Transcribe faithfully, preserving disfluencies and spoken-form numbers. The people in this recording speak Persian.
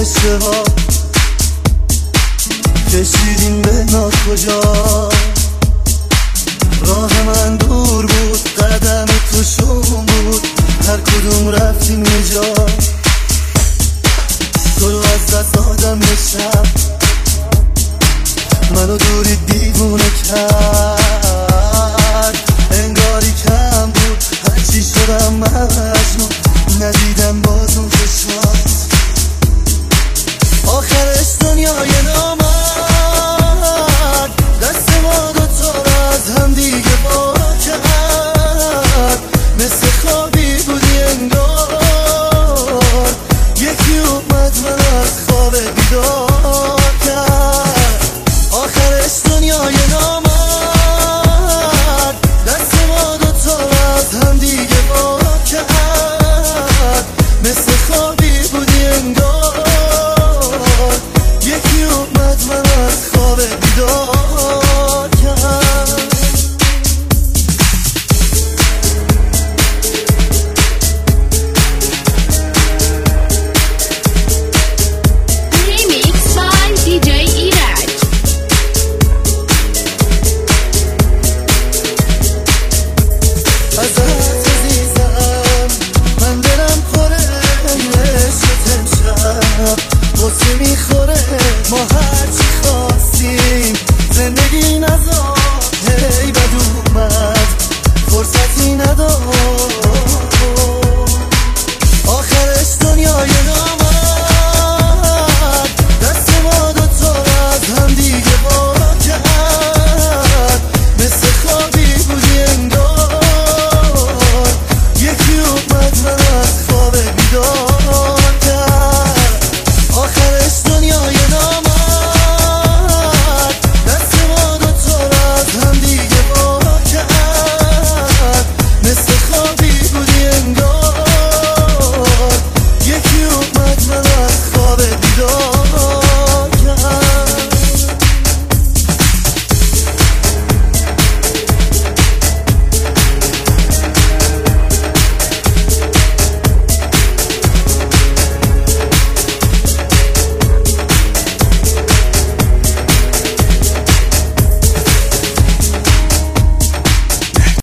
قصه ها کشیدیم به ناکجا. راه من دور بود، قدم تو شوم بود، هر کدوم رفتیم یه جا. تو رو از دست دادم به شب، منو دوری دیوونه کرد. انگاری کم بود هرچی شدم مجنون، ندیدم باز اون چشمات. آخرش دنیای